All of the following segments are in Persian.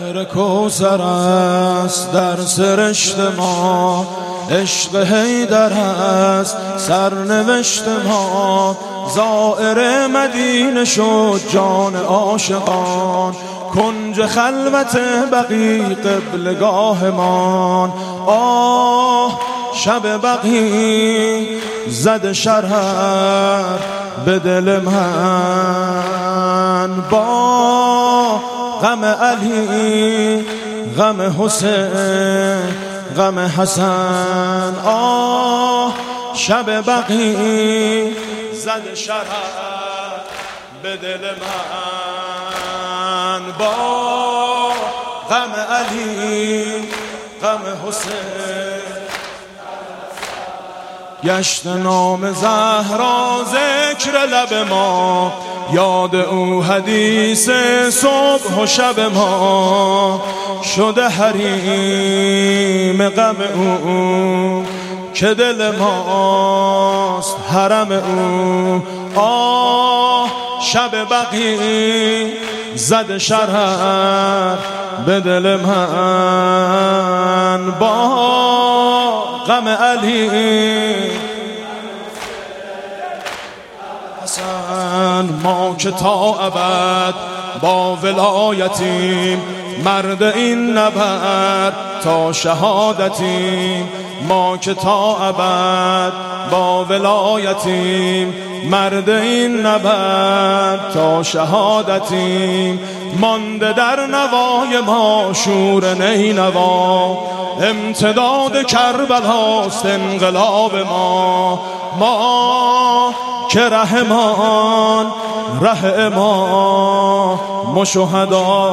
بحر کوثر است در سرشت ما، عشق حیدر است سرنوشت ما. زائر مدینه شد جان عاشقان، کنج خلوت بقیع قبلگاهمان. آه شب بقیع زد شرر به دل من، با غم علی غم حسین غم حسن. آه شب بقیع زد شرر به دل من، با غم علی غم حسین. گشت نام زهرا ذکر لب ما، یاد او حدیث صبح و شب ما. شده حریم غم او که دل ماست حرم او. آه شب بقیع زد شرر به دل من، با غم علی حسن. ما که تا ابد با ولایتیم، مرد این نبرد تا شهادتیم. ما که تا ابد با ولایتیم، مرد این نبرد تا شهادتیم. مانده در نوای ما شور نینوا، امتداد کربلاست انقلاب ما. ما که رحمان ره ما مشهدا،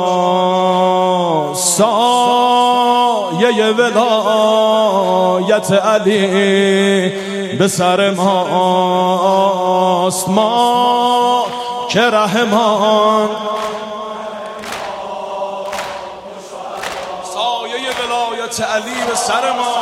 سایه ولایت علی به سر ماست. ما که رحمان سایه ولایت علی به سر ما،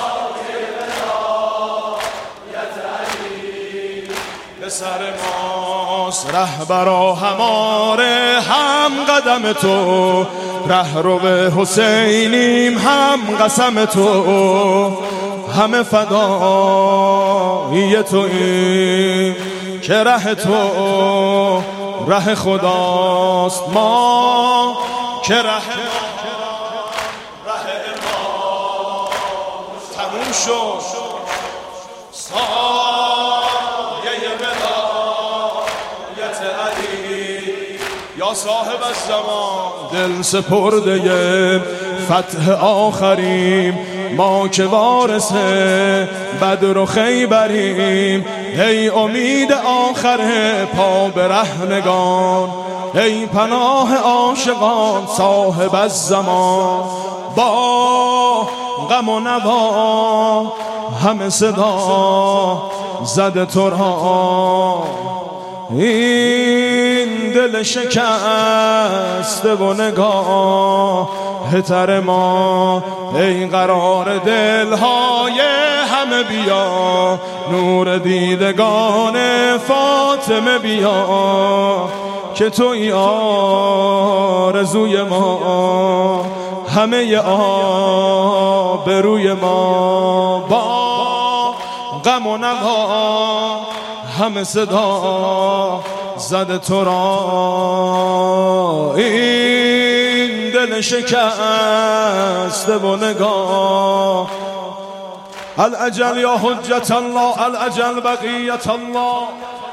به سر ماست. رهبرا هماره هم قدم تو، رهرو حسینیم هم قسم تو. همه فدایی توییم که ره تو ره خداست. ما که ره ما تموم شد. یا صاحب الزمان دل سپرده فتح آخریم، ما که وارث بدر و خیبریم. ای امید آخر پا به رهنگان، ای پناه عاشقان صاحب الزمان. با غم و نوا همه صدا زد تو را، این دل شکسته و نگاه تر ما. ای قرار دلهای همه بیا، نور دیدگان فاطمه بیا. که توی آرزوی ما، همه آبروی ما. با غم و نوا همه صدا زد تو را، این دل شکسته و نگاه. الاجل یا حجت الله، الاجل بقیت الله.